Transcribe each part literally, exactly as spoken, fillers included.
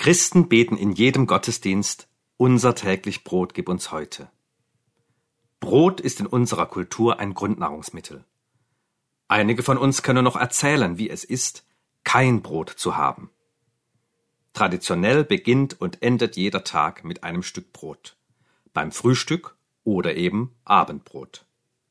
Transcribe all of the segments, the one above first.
Christen beten in jedem Gottesdienst: Unser täglich Brot gib uns heute. Brot ist in unserer Kultur ein Grundnahrungsmittel. Einige von uns können noch erzählen, wie es ist, kein Brot zu haben. Traditionell beginnt und endet jeder Tag mit einem Stück Brot, beim Frühstück oder eben Abendbrot.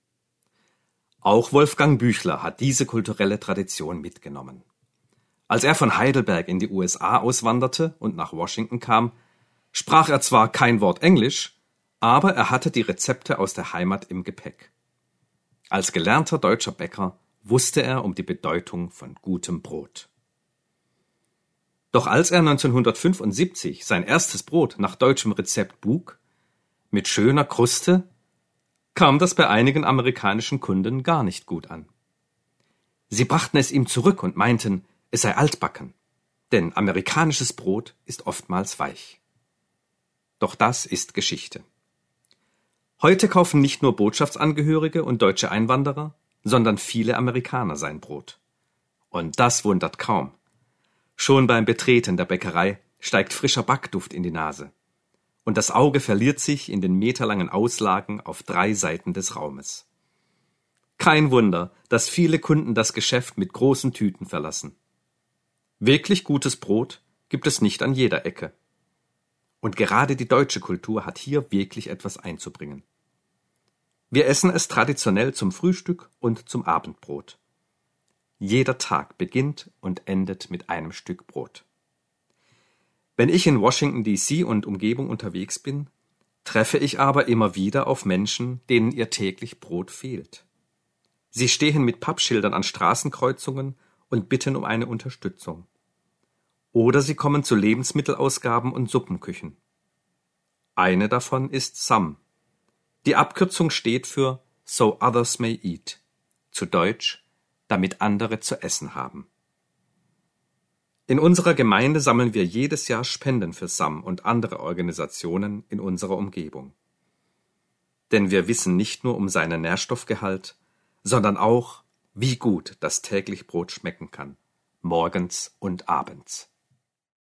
Auch Wolfgang Büchler hat diese kulturelle Tradition mitgenommen. Als er von Heidelberg in die U S A auswanderte und nach Washington kam, sprach er zwar kein Wort Englisch, aber er hatte die Rezepte aus der Heimat im Gepäck. Als gelernter deutscher Bäcker wusste er um die Bedeutung von gutem Brot. Doch als er neunzehnhundertfünfundsiebzig sein erstes Brot nach deutschem Rezept buk, mit schöner Kruste, kam das bei einigen amerikanischen Kunden gar nicht gut an. Sie brachten es ihm zurück und meinten, es sei altbacken, denn amerikanisches Brot ist oftmals weich. Doch das ist Geschichte. Heute kaufen nicht nur Botschaftsangehörige und deutsche Einwanderer, sondern viele Amerikaner sein Brot. Und das wundert kaum. Schon beim Betreten der Bäckerei steigt frischer Backduft in die Nase. Und das Auge verliert sich in den meterlangen Auslagen auf drei Seiten des Raumes. Kein Wunder, dass viele Kunden das Geschäft mit großen Tüten verlassen. Wirklich gutes Brot gibt es nicht an jeder Ecke. Und gerade die deutsche Kultur hat hier wirklich etwas einzubringen. Wir essen es traditionell zum Frühstück und zum Abendbrot. Jeder Tag beginnt und endet mit einem Stück Brot. Wenn ich in Washington D C und Umgebung unterwegs bin, treffe ich aber immer wieder auf Menschen, denen ihr täglich Brot fehlt. Sie stehen mit Pappschildern an Straßenkreuzungen und bitten um eine Unterstützung. Oder sie kommen zu Lebensmittelausgaben und Suppenküchen. Eine davon ist S A M. Die Abkürzung steht für So Others May Eat, zu Deutsch, damit andere zu essen haben. In unserer Gemeinde sammeln wir jedes Jahr Spenden für S A M und andere Organisationen in unserer Umgebung. Denn wir wissen nicht nur um seinen Nährstoffgehalt, sondern auch, wie gut das täglich Brot schmecken kann, morgens und abends.